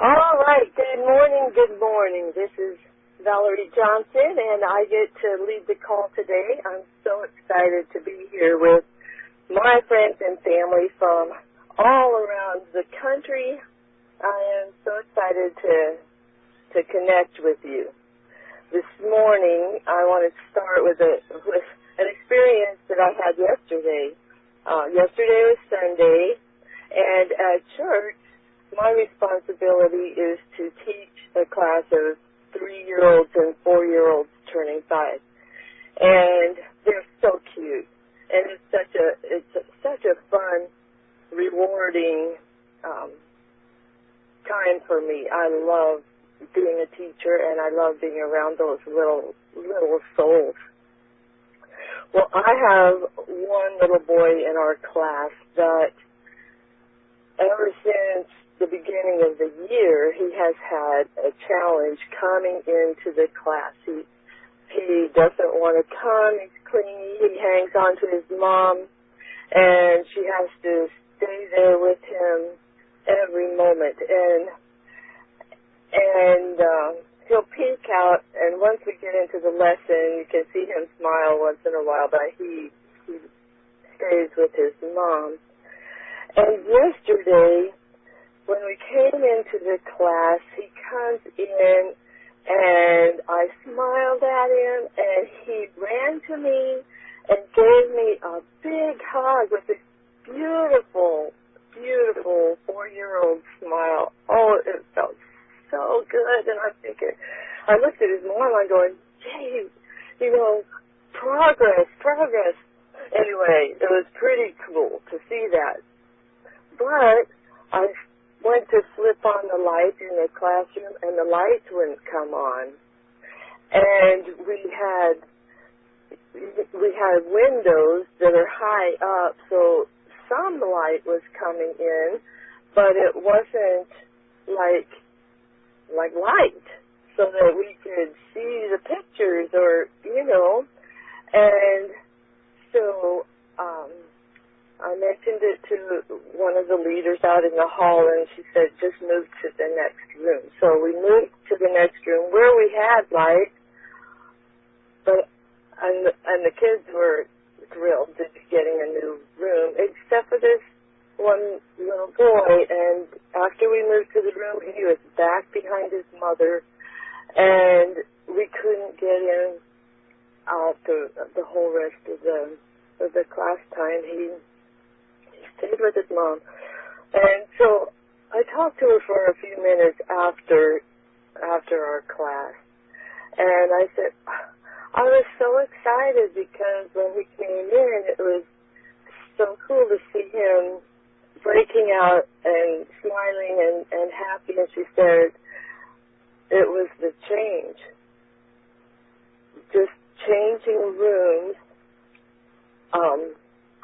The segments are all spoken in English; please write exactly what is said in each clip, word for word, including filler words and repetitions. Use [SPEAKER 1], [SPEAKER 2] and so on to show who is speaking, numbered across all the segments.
[SPEAKER 1] All right. Good morning. Good morning. This is Valerie Johnson, and I get to lead the call today. I'm so excited to be here with my friends and family from all around the country. I am so excited to to connect with you. This morning, I want to start with a with an experience that I had yesterday. Uh, yesterday was Sunday, and at church, my responsibility is to teach a class of three-year-olds and four-year-olds turning five, and they're so cute, and it's such a it's a, such a fun, rewarding um, time for me. I love being a teacher, and I love being around those little little souls. Well, I have one little boy in our class that ever since the beginning of the year, he has had a challenge coming into the class. He he doesn't want to come. He's clingy. He hangs on to his mom, and she has to stay there with him every moment. And and um, he'll peek out, and once we get into the lesson, you can see him smile once in a while, but he he stays with his mom. And yesterday, when we came into the class, he comes in, and I smiled at him, and he ran to me and gave me a big hug with this beautiful, beautiful four-year-old smile. Oh, it felt so good, and I'm thinking, I looked at his mom, I'm going, gee, you know, progress, progress. Anyway, it was pretty cool to see that. But I went to flip on the light in the classroom, and the lights wouldn't come on. And we had we had windows that are high up, so some light was coming in, but it wasn't like like light, so that we could see the pictures, or you know. And so um, I mentioned it to one of the leaders out in the hall, and she said, just move to the next room. So we moved to the next room where we had light, but and, and the kids were thrilled to be getting a new room, except for this one little boy. And after we moved to the room, he was back behind his mother, and we couldn't get him out the, the whole rest of the, of the class time. He stayed with his mom. And so I talked to her for a few minutes after after our class. And I said, I was so excited because when he came in, it was so cool to see him breaking out and smiling and, and happy. And she said, it was the change. Just changing rooms. Um,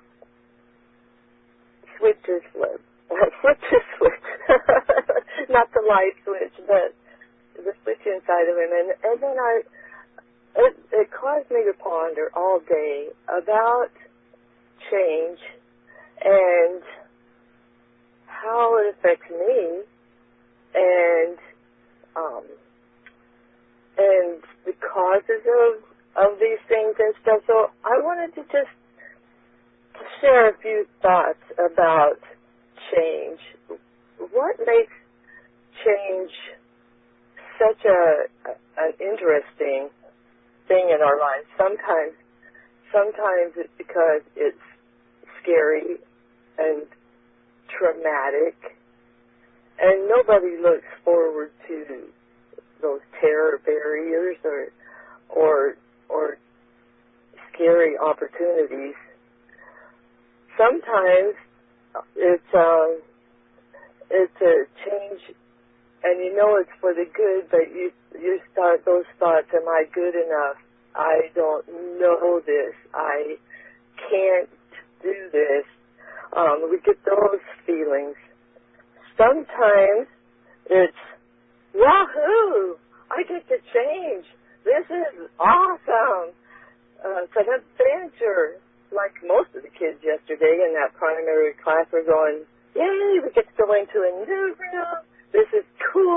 [SPEAKER 1] Switches flip. Flip the switch. Not the light switch, but the switch inside of him. And, and then I, it, it caused me to ponder all day about change and how it affects me, and um, and the causes of, of these things and stuff. So I wanted to just share a few thoughts about change. What makes change such a, a an interesting thing in our lives? Sometimes, sometimes it's because it's scary and traumatic, and nobody looks forward to those terror barriers or or or scary opportunities. Sometimes it's um, it's a change, and you know it's for the good, but you you start those thoughts: am I good enough? I don't know this. I can't do this. Um, we get those feelings. Sometimes it's wahoo! I get to change. This is awesome. Uh, it's an adventure. Like most of the kids yesterday in that primary class were going, yay, we get to go into a new room. This is cool.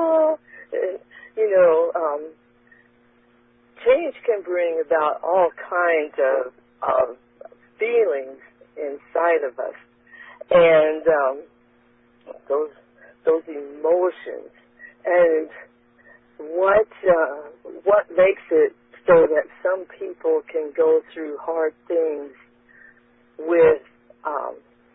[SPEAKER 1] you know, um, change can bring about all kinds of, of feelings inside of us, and um, those those emotions, and what uh, what makes it so that some people can go through hard things with um,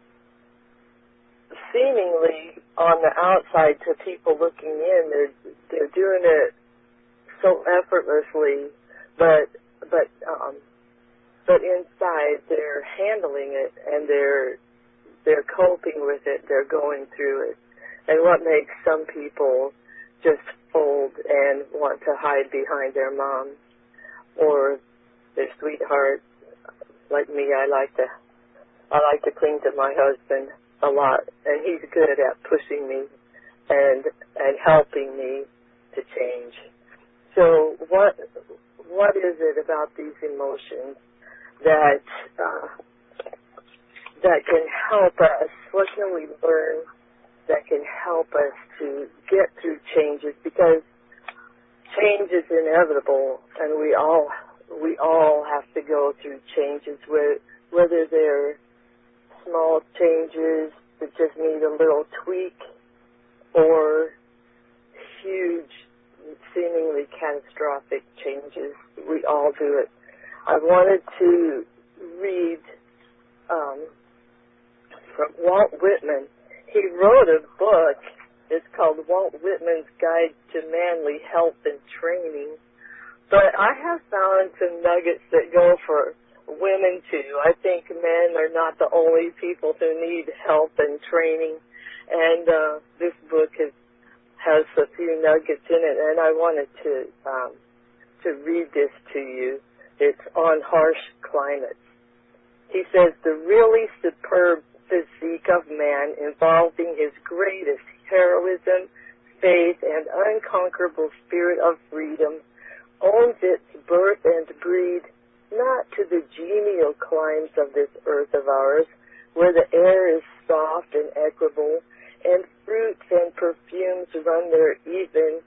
[SPEAKER 1] seemingly on the outside to people looking in, they're they're doing it so effortlessly, but but um, but inside they're handling it and they're they're coping with it, they're going through it. And what makes some people just fold and want to hide behind their mom or their sweetheart. Like me, I like to I like to cling to my husband a lot, and he's good at pushing me and and helping me to change. So what what is it about these emotions that uh, that can help us? What can we learn that can help us to get through changes? Because change is inevitable, and we all we all have to go through changes, whether they're small changes that just need a little tweak or huge, seemingly catastrophic changes. We all do it. I wanted to read um, from Walt Whitman. He wrote a book. It's called Walt Whitman's Guide to Manly Health and Training. But I have found some nuggets that go for women too. I think men are not the only people who need help and training. And uh, this book has, has a few nuggets in it, and I wanted to um, to read this to you. It's on harsh climates. He says, the really superb physique of man, involving his greatest heroism, faith, and unconquerable spirit of freedom, owns its birth and breed not to the genial climes of this earth of ours, where the air is soft and equable, and fruits and perfumes run there even,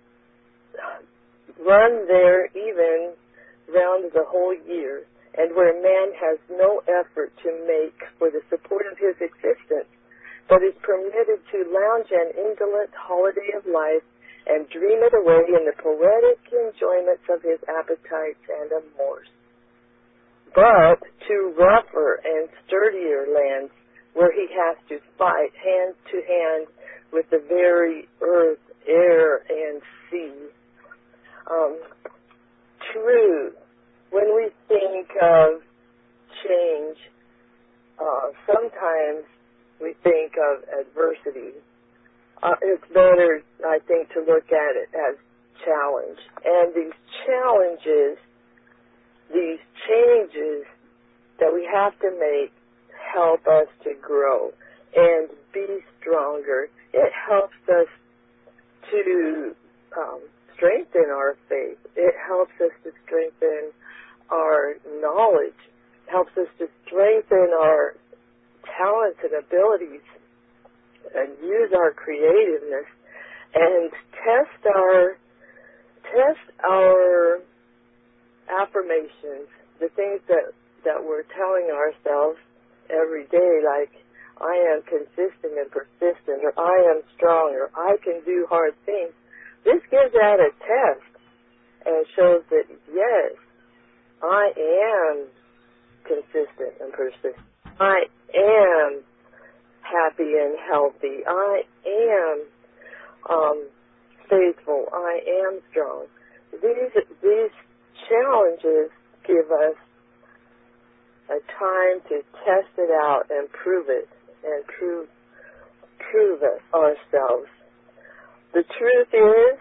[SPEAKER 1] run there even round the whole year, and where man has no effort to make for the support of his existence, but is permitted to lounge an indolent holiday of life and dream it away in the poetic enjoyments of his appetites and amours. But to rougher and sturdier lands, where he has to fight hand to hand with the very earth, air, and sea. Um, true, when we think of change, uh, sometimes we think of adversity. Uh, it's better, I think, to look at it as challenge. And these challenges, these changes that we have to make help us to grow and be stronger. It helps us to um, strengthen our faith. It helps us to strengthen our knowledge. It helps us to strengthen our talents and abilities and use our creativeness and test our test our affirmations, the things that, that we're telling ourselves every day, like I am consistent and persistent, or I am strong, or I can do hard things. This gives that a test and shows that, yes, I am consistent and persistent. I am happy and healthy. I am um, faithful. I am strong. These these challenges give us a time to test it out and prove it and prove prove it ourselves. The truth is,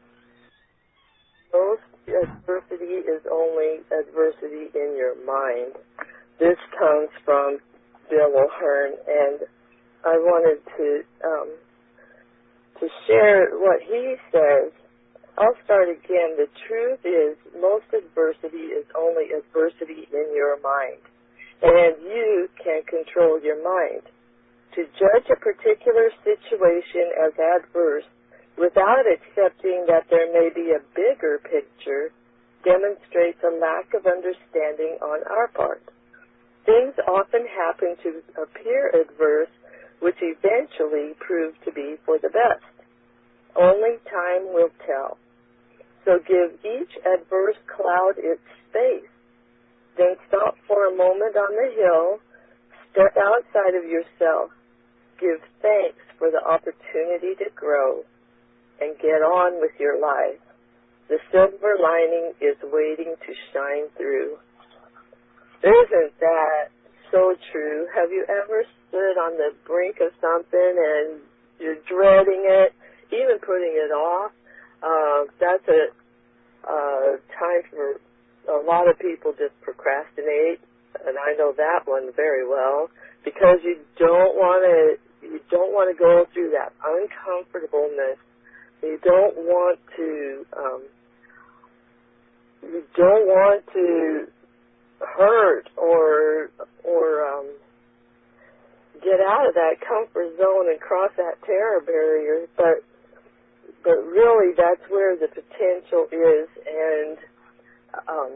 [SPEAKER 1] most adversity is only adversity in your mind. This comes from Bill O'Hearn, and I wanted to um, to share what he says. I'll start again. The truth is, most adversity is only adversity in your mind, and you can control your mind. To judge a particular situation as adverse without accepting that there may be a bigger picture, demonstrates a lack of understanding on our part. Things often happen to appear adverse, which eventually prove to be for the best. Only time will tell. So give each adverse cloud its space. Then stop for a moment on the hill, step outside of yourself, give thanks for the opportunity to grow, and get on with your life. The silver lining is waiting to shine through. Isn't that so true? Have you ever stood on the brink of something and you're dreading it, even putting it off? Uh, that's a uh, time for a lot of people just procrastinate, and I know that one very well, because you don't want to you don't want to go through that uncomfortableness. You don't want to um, you don't want to hurt or or um, get out of that comfort zone and cross that terror barrier, but but really that's where the potential is, and um,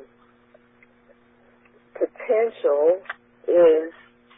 [SPEAKER 1] potential is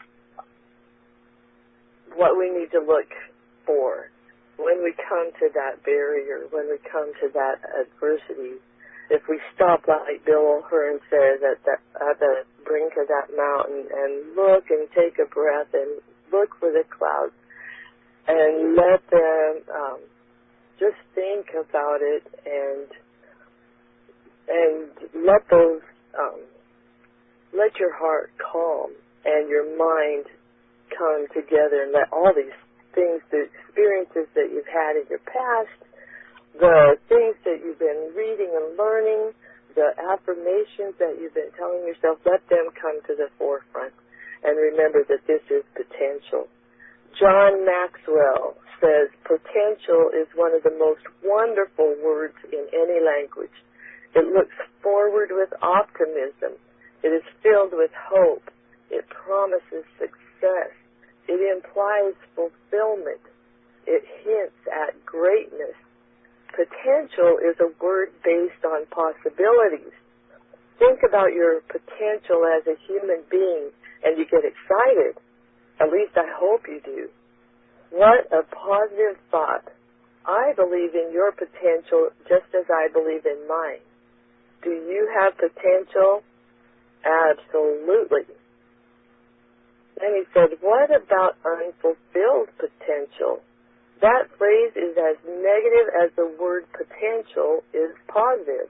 [SPEAKER 1] what we need to look for when we come to that barrier, when we come to that adversity. If we stop, like Bill O'Hearn says, at the, at the brink of that mountain and look and take a breath and look for the clouds and let them um, just think about it and and let those um, let your heart calm and your mind come together and let all these things, the experiences that you've had in your past, the things that you've been reading and learning, the affirmations that you've been telling yourself, let them come to the forefront. And remember that this is potential. John Maxwell says potential is one of the most wonderful words in any language. It looks forward with optimism. It is filled with hope. It promises success. It implies fulfillment. It hints at greatness. Potential is a word based on possibilities. Think about your potential as a human being and you get excited. At least I hope you do. What a positive thought. I believe in your potential just as I believe in mine. Do you have potential? Absolutely. Then he said, what about unfulfilled potential? That phrase is as negative as the word potential is positive.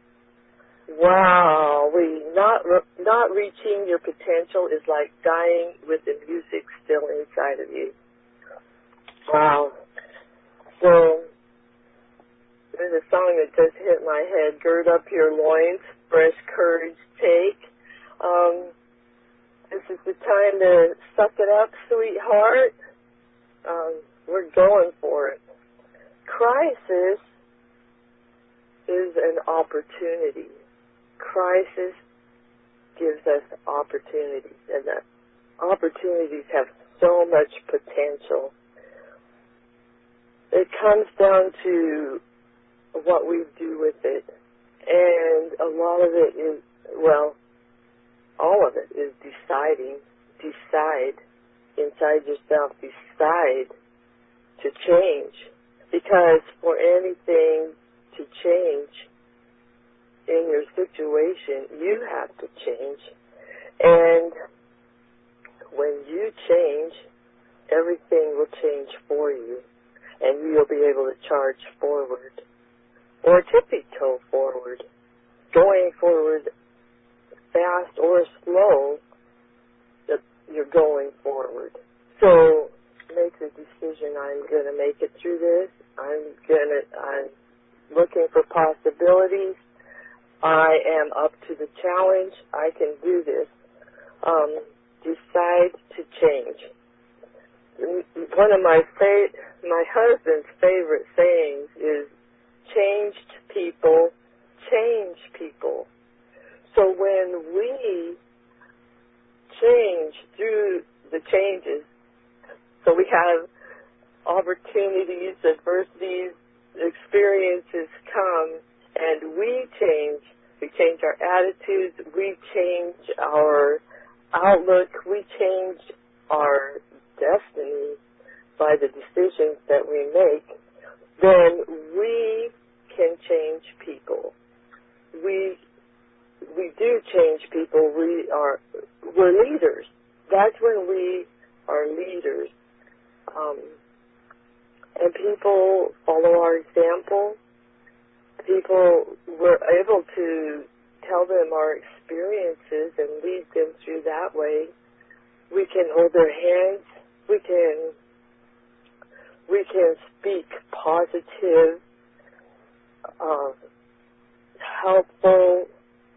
[SPEAKER 1] Wow, we not re- not reaching your potential is like dying with the music still inside of you. Wow. So there's a song that just hit my head. Gird up your loins, fresh courage take. Um, this is the time to suck it up, sweetheart. Um, we're going for it. Crisis is an opportunity. Crisis gives us opportunities, and that opportunities have so much potential. It comes down to what we do with it, and a lot of it is, well, all of it is deciding, decide inside yourself, decide to change, because for anything to change in your situation, you have to change. And when you change, everything will change for you, and you'll be able to charge forward or tippy-toe forward. Going forward fast or slow, you're going forward. So make the decision, I'm going to make it through this. I'm going to, I'm looking for possibilities. I am up to the challenge. I can do this. Um, decide to change. One of my fa- my husband's favorite sayings is, changed people change people. So when we change through the changes, so we have opportunities, adversities, experiences come and we change, we change our attitudes, we change our outlook, we change our destiny by the decisions that we make, then we can change people. We we do change people. We are we're leaders. That's when we are leaders. Um, and people follow our example. People, we're able to tell them our experiences and lead them through that way. We can hold their hands. We can we can speak positive, uh, helpful,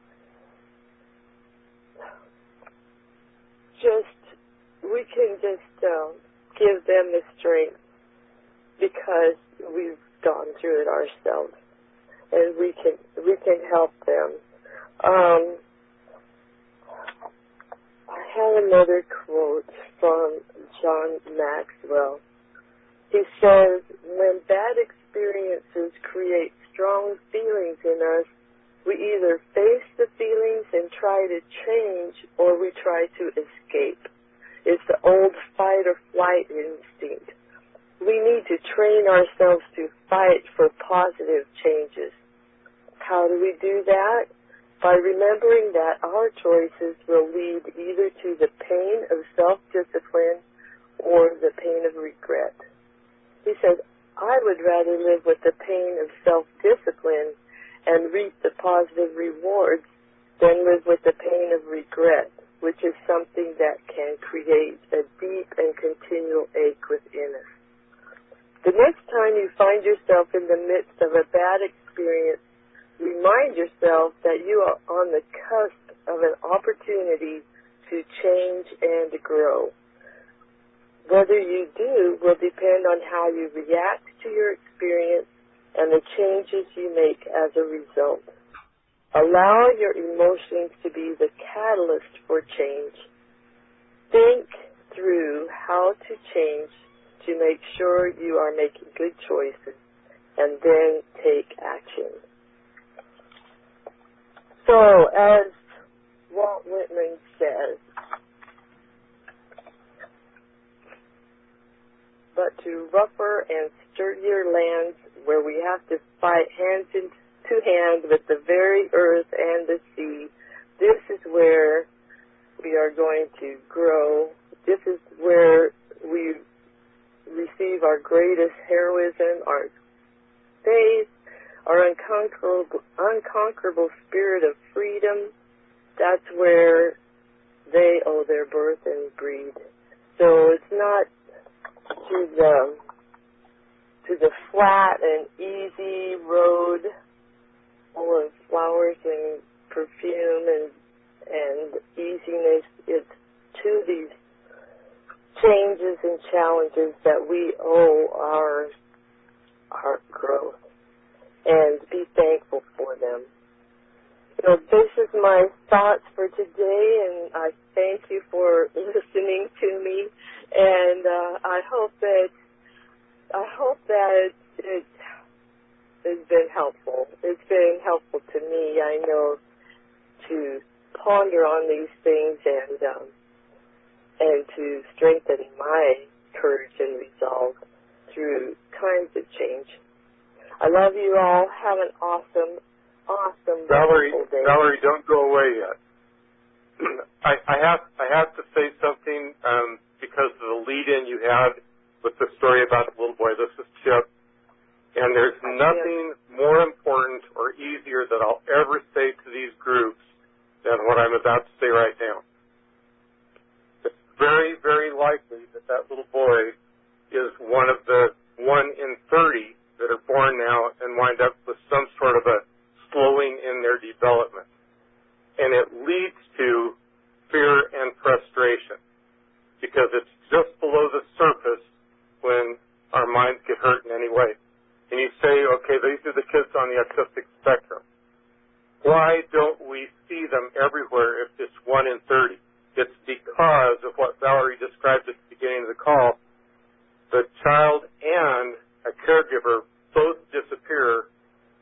[SPEAKER 1] just, we can just uh, give them the strength because we've gone through it ourselves, and we can we can help them. Um, I have another quote from John Maxwell. He says, when bad experiences create strong feelings in us, we either face the feelings and try to change, or we try to escape. It's the old fight or flight instinct. We need to train ourselves to fight for positive changes. How do we do that? By remembering that our choices will lead either to the pain of self-discipline or the pain of regret. He says, I would rather live with the pain of self-discipline and reap the positive rewards than live with the pain of regret, which is something that can create a deep and continual ache within us. The next time you find yourself in the midst of a bad experience, remind yourself that you are on the cusp of an opportunity to change and grow. Whether you do will depend on how you react to your experience and the changes you make as a result. Allow your emotions to be the catalyst for change. Think through how to change to make sure you are making good choices, and then take action. So, as Walt Whitman says, but to rougher and sturdier lands where we have to fight hands in, to hand with the very earth and the sea, this is where we are going to grow. This is where we receive our greatest heroism, our faith, our unconquerable, unconquerable spirit of freedom. That's where they owe their birth and breed. So it's not to the to the flat and easy road full of flowers and perfume and and easiness. It's to these changes and challenges that we owe our our growth, and be thankful for them. So this is my thoughts for today, and I thank you for listening to me, and uh, I hope that I hope that it has been helpful. It's been helpful to me, I know, to ponder on these things and um, and to strengthen my courage and resolve through times of change. I love you all. Have an awesome, awesome,
[SPEAKER 2] Valerie,
[SPEAKER 1] wonderful day.
[SPEAKER 2] Valerie, don't go away yet. I, I have I have to say something um, because of the lead-in you had with the story about the little boy. This is Chip, and there's nothing more important or easier that I'll ever say to these groups than what I'm about to say right now. It's very, very likely that that little boy is one of the one in thirty that are born now and wind up with some sort of a slowing in their development. And it leads to fear and frustration because it's just below the surface when our minds get hurt in any way. And you say, okay, these are the kids on the autistic spectrum. Why don't we see them everywhere if it's one in thirty? It's because of what Valerie described at the beginning of the call. The child and a caregiver both disappear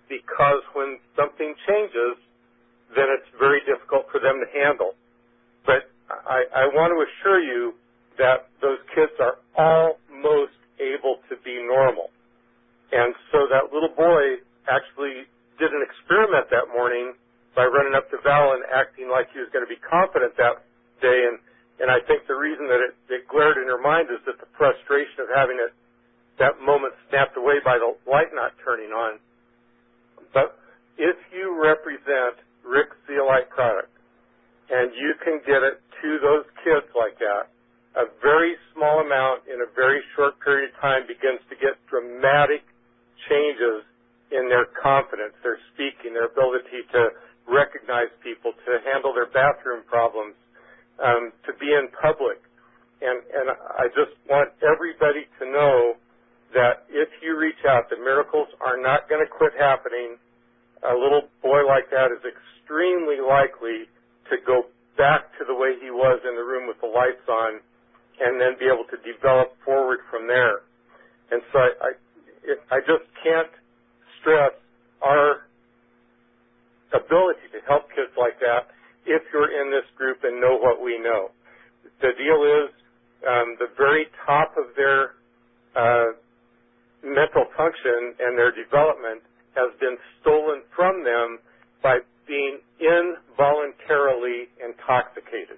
[SPEAKER 2] because when something changes, then it's very difficult for them to handle. But I, I want to assure you that those kids are almost able to be normal. And so that little boy actually did an experiment that morning by running up to Val and acting like he was going to be confident that day. And, and I think the reason that it, it glared in her mind is that the frustration of having it, that moment snapped away by the light not turning on. But if you represent Rick's Zeolite product and you can get it to those kids like that, a very small amount in a very short period of time begins to get dramatic changes in their confidence, their speaking, their ability to recognize people, to handle their bathroom problems, um, to be in public. And, and I just want everybody to know that if you reach out, the miracles are not going to quit happening. A little boy like that is extremely likely to go back to the way he was in the room with the lights on and then be able to develop forward from there. And so I, I, it, I just can't stress our ability to help kids like that if you're in this group and know what we know. The deal is um, the very top of their uh, mental function and their development has been stolen from them by being involuntarily intoxicated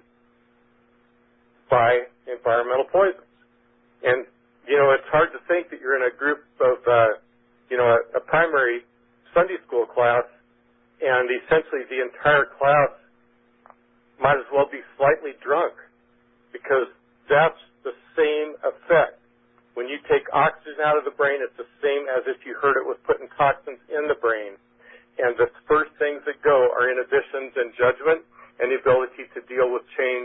[SPEAKER 2] by environmental poisons. And, you know, it's hard to think that you're in a group of, uh, you know, a, a primary Sunday school class, and essentially the entire class might as well be slightly drunk, because that's the same effect. When you take oxygen out of the brain, it's the same as if you heard it was putting toxins in the brain. And the first things that go are inhibitions and judgment and the ability to deal with change.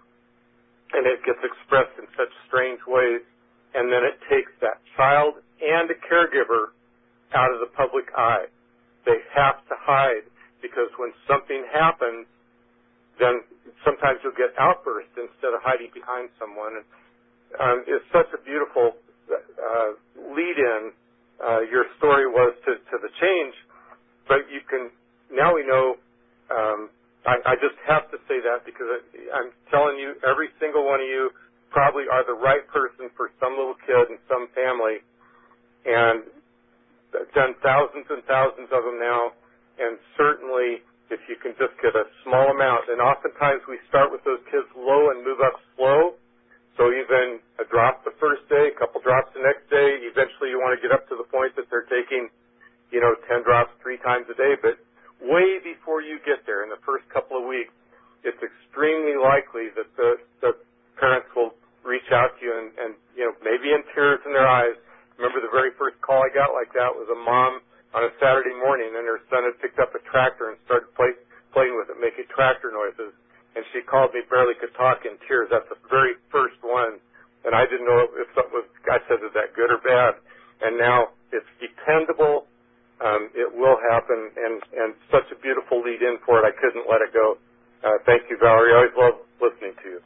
[SPEAKER 2] And it gets expressed in such strange ways. And then it takes that child and a caregiver out of the public eye. They have to hide, because when something happens, then sometimes you'll get outbursts instead of hiding behind someone. And um, it's such a beautiful uh, lead-in. Uh, your story was to, to the change, but you can, now we know, um, I, I just have to say that because I'm telling you, every single one of you probably are the right person for some little kid and some family, and done thousands and thousands of them now, and certainly if you can just get a small amount, and oftentimes we start with those kids low and move up slow, so even a drop the first day, a couple drops the next day, eventually you want to get up to the point that they're taking, you know, ten drops three times a day, but way before you get there in the first couple of weeks, it's extremely likely that the, the parents will reach out to you and, and, you know, maybe in tears in their eyes. Remember the very first call I got like that was a mom on a Saturday morning, and her son had picked up a tractor and started play, playing with it, making tractor noises. And she called me, barely could talk, in tears. That's the very first one. And I didn't know if something was, I said, is that good or bad? And now it's dependable. Um, it will happen, and, and such a beautiful lead-in for it. I couldn't let it go. Uh, thank you, Valerie. I always love listening to you.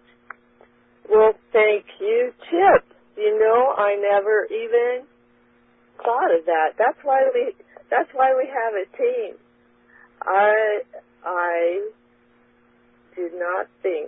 [SPEAKER 1] Well, thank you, Chip. You know, I never even thought of that. That's why we. That's why we have a team. I. I did not think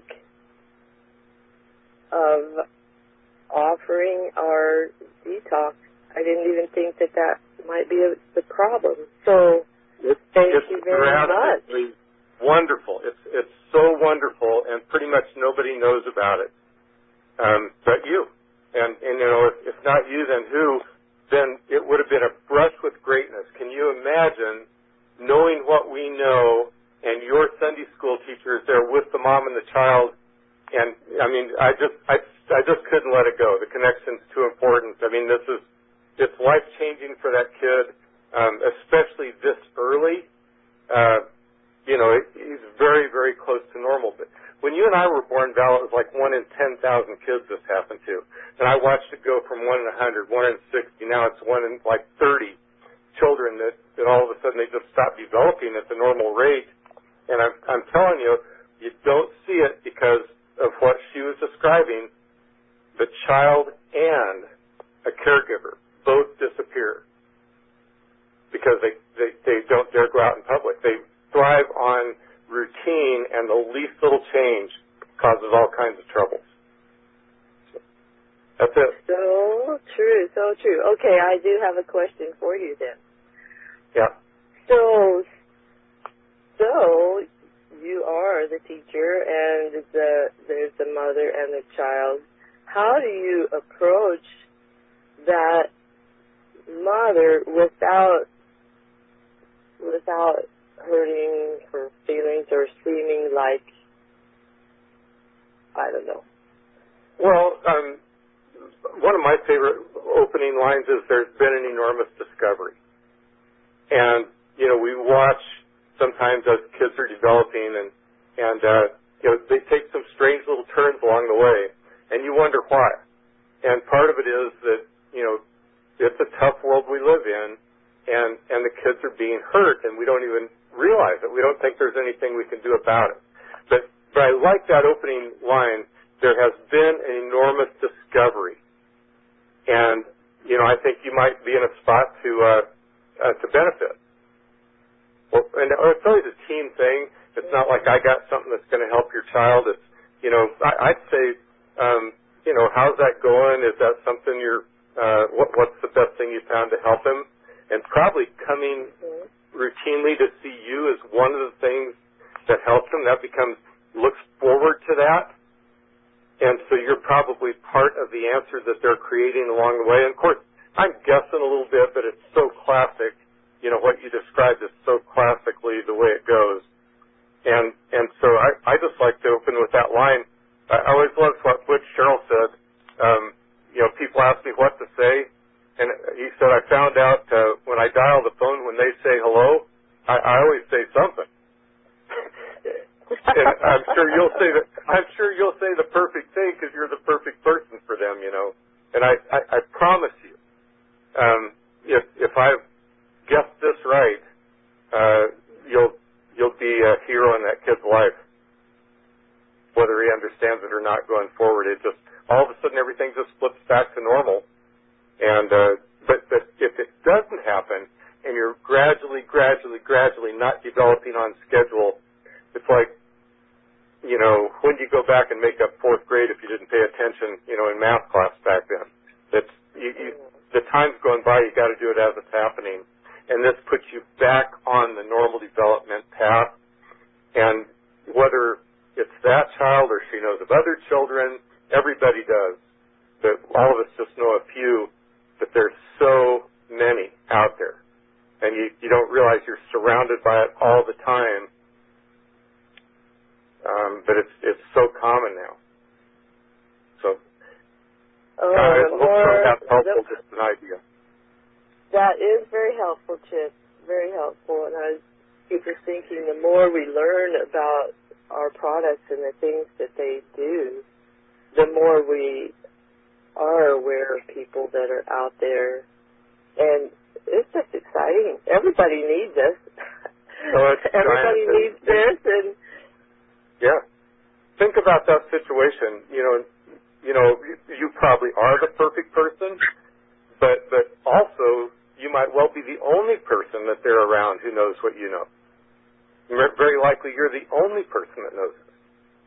[SPEAKER 1] of offering our detox. I didn't even think that that might be a, the problem. So,
[SPEAKER 2] it's,
[SPEAKER 1] thank
[SPEAKER 2] it's
[SPEAKER 1] you very much.
[SPEAKER 2] Wonderful. It's it's so wonderful, and pretty much nobody knows about it, um, but you. And, and, you know, if, if not you, then who? Then it would have been a brush with greatness. Can you imagine knowing what we know, and your Sunday school teacher is there with the mom and the child? And, I mean, I just I, I just couldn't let it go. The connection's too important. I mean, this is, it's life-changing for that kid, um, especially this early. Uh, you know, it, he's very, very close to normal. But when you and I were born, Val, it was like one in ten thousand kids this happened to. And I watched it go from one in a hundred, one in sixty. Now it's one in like thirty children that, that all of a sudden they just stop developing at the normal rate. And I'm, I'm telling you, you don't see it because of what she was describing. The child and a caregiver both disappear. because they, they, they don't dare go out in public. They thrive on routine, and the least little change causes all kinds of troubles. So, that's it.
[SPEAKER 1] So true, so true. Okay, I do have a question for you then.
[SPEAKER 2] Yeah.
[SPEAKER 1] So, so you are the teacher, and the there's the mother and the child. How do you approach that mother without without hurting her feelings or seeming like, I don't know?
[SPEAKER 2] Well, um, one of my favorite opening lines is, "There's been an enormous discovery." And, you know, we watch sometimes as kids are developing, and, and uh, you know, they take some strange little turns along the way, and you wonder why. And part of it is that, you know, it's a tough world we live in, and, and the kids are being hurt, and we don't even realize it. We don't think there's anything we can do about it. But, but I like that opening line, "There has been an enormous discovery." And, you know, I think you might be in a spot to, uh, uh, to benefit. Well, and it's always a team thing. It's not like I got something that's going to help your child. It's, you know, I, I'd say, um, you know, how's that going? Is that something you're, uh, what, what's the best thing you found to help him? And probably coming routinely to see you is one of the things that helps him. That becomes, looks forward to that. And so you're probably part of the answer that they're creating along the way. And of course, I'm guessing a little bit, but it's so classic. You know, what you described is so classically the way it goes. And and so I, I just like to open with that line. I always loved what Butch Sherrill said. Um, you know, people ask me what to say, and he said, I found out uh, when I dial the phone, when they say hello, I, I always say something. And I'm sure you'll say that. I'm sure you'll say the perfect thing because you're the perfect person for them. You know, and I I, I promise you. Um, if if I've guessed this right, uh, you'll you'll be a hero in that kid's life, whether he understands it or not. Going forward, it just all of a sudden everything just flips back to normal. And uh, but but if it doesn't happen, and you're gradually, gradually, gradually not developing on schedule, it's like, you know, when do you go back and make up fourth grade if you didn't pay attention, you know, in math class back then? That's you. you The time's going by, you got to do it as it's happening. And this puts you back on the normal development path. And whether it's that child or she knows of other children, everybody does. But all of us just know a few, but there's so many out there. And you, you don't realize you're surrounded by it all the time. Um, but it's it's so common now. So
[SPEAKER 1] Oh,
[SPEAKER 2] I hope
[SPEAKER 1] more,
[SPEAKER 2] that's helpful, just an idea.
[SPEAKER 1] That is very helpful, Chip. Very helpful. And I keep just thinking, the more we learn about our products and the things that they do, the more we are aware of people that are out there. And it's just exciting. Everybody needs us.
[SPEAKER 2] Oh, it's
[SPEAKER 1] Everybody
[SPEAKER 2] giant.
[SPEAKER 1] needs this. And
[SPEAKER 2] yeah. Think about that situation. You know, You know, you probably are the perfect person, but but also you might well be the only person that they're around who knows what you know. Very likely you're the only person that knows it.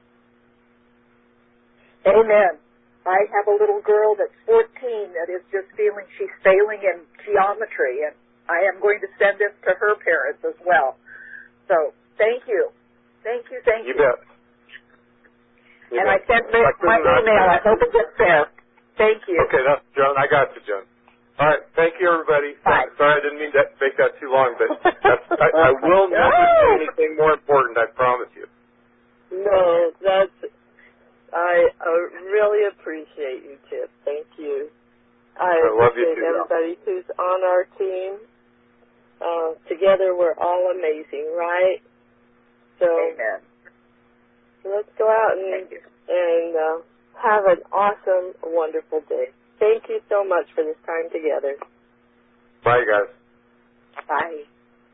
[SPEAKER 3] Amen. I have a little girl that's fourteen that is just feeling she's failing in geometry, and I am going to send this to her parents as well. So thank you. Thank you, thank you.
[SPEAKER 2] You bet. You
[SPEAKER 3] and
[SPEAKER 2] bet.
[SPEAKER 3] I sent my, my email. I hope it gets there. Thank you.
[SPEAKER 2] Okay, that's Joan. I got you, Joan. All right, thank you, everybody.
[SPEAKER 3] Bye.
[SPEAKER 2] Sorry I didn't mean to make that too long, but that's, I, I will never say anything more important, I promise you.
[SPEAKER 1] no, that's, I uh, really appreciate you, Chip. Thank you. I,
[SPEAKER 2] I love you
[SPEAKER 1] appreciate
[SPEAKER 2] too,
[SPEAKER 1] everybody who's on our team. Uh, together we're all amazing, right? So,
[SPEAKER 3] Amen.
[SPEAKER 1] so let's go out and, and uh, have an awesome, wonderful day. Thank you so much for this time together.
[SPEAKER 2] Bye, guys.
[SPEAKER 3] Bye.